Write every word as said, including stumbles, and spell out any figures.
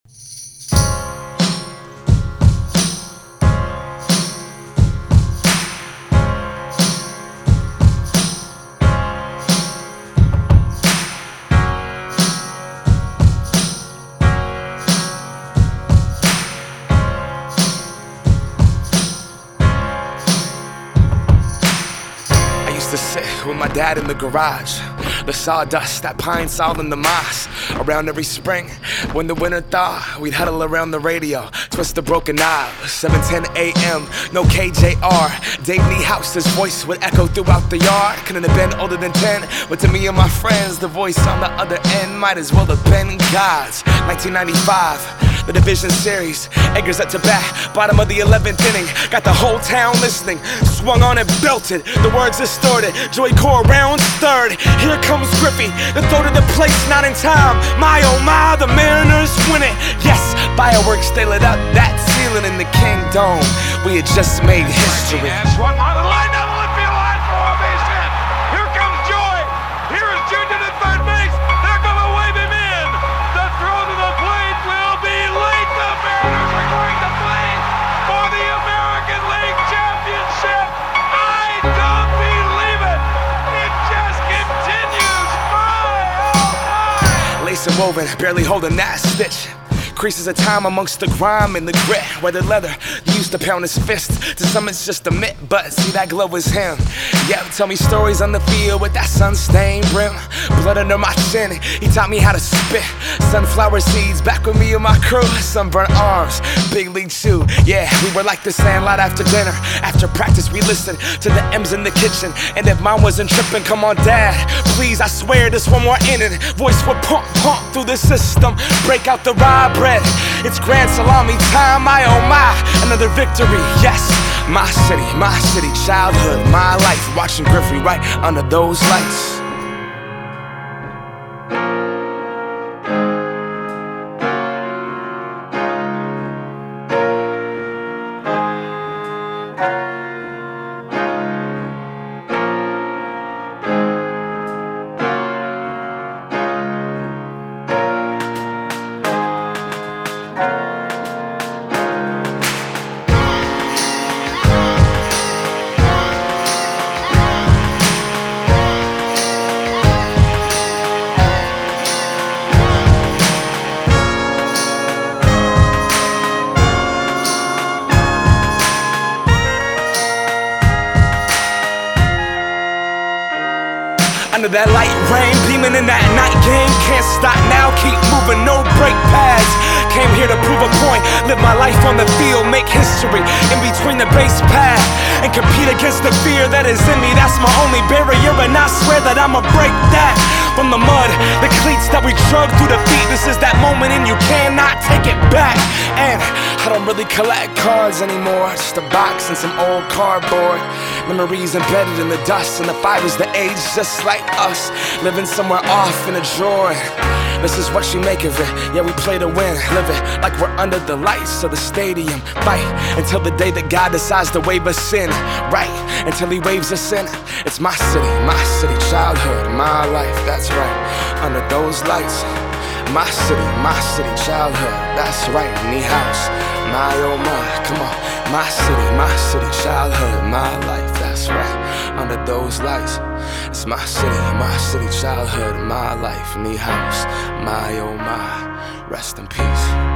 To sit with my dad in the garage, the sawdust, that pine sol in the moss. Around every spring, when the winter thaw, we'd huddle around the radio, twist the broken knob. seven ten a m, no K J R. Dave Niehouse's voice would echo throughout the yard. Couldn't have been older than ten, but to me and my friends, the voice on the other end might as well have been God's. nineteen ninety-five, the division series, Eggers at to bat, bottom of the eleventh inning. Got the whole town listening, swung on and belted, the words distorted, Joey Core rounds third. Here comes Griffey, the throw to the place, not in time. My oh my, the Mariners win it. Yes, fireworks, they lit up that ceiling in the Kingdome. We had just made history. Swung on the line, down the left field line for a base hit. Here comes Joy. Here is Junior at third base. They're gonna wave him in. The throw to the plate will be late. The Mariners are going to play for the American League Championship. I don't believe it. It just continues. My, oh my. Lace and woven, barely holding that stitch. Creases of time amongst the grime and the grit. Weathered leather, he used to pound his fist. To some it's just a mitt, but see that glow is him. Yeah, tell me stories on the field with that sun-stained brim. Blood under my chin, he taught me how to spit. Sunflower seeds back with me and my crew. Sunburnt arms, big league chew. Yeah, we were like the Sandlot after dinner. After practice we listened to the M's in the kitchen. And if mom wasn't tripping, come on dad, please, I swear this one more inning. Voice would pump, pump through the system. Break out the rye bread. It's grand salami time, my oh my, another victory, yes. My city, my city, childhood, my life. Watching Griffey right under those lights. Under that light rain, beaming in that night game. Can't stop now, keep moving, no brake pads. Came here to prove a point, live my life on the field, make history in between the base path, and compete against the fear that is in me. That's my only barrier, and I swear that I'ma break that. From the mud, the cleats that we drug through the feet. This is that moment and you cannot take it back. And I don't really collect cards anymore, just a box and some old cardboard. Memories embedded in the dust, and the fibers that age just like us, living somewhere off in a drawer. This is what you make of it. Yeah, we play to win, live it like we're under the lights of the stadium. Fight until the day that God decides to wave us in. Right, until he waves us in. It's my city, my city, childhood, my life, that's right. Under those lights, my city, my city, childhood, that's right. Nihouse, my oh my, come on. My city, my city, childhood, my life, that's right. Under those lights, it's my city, my city, childhood, my life. Nihouse, my oh my, rest in peace.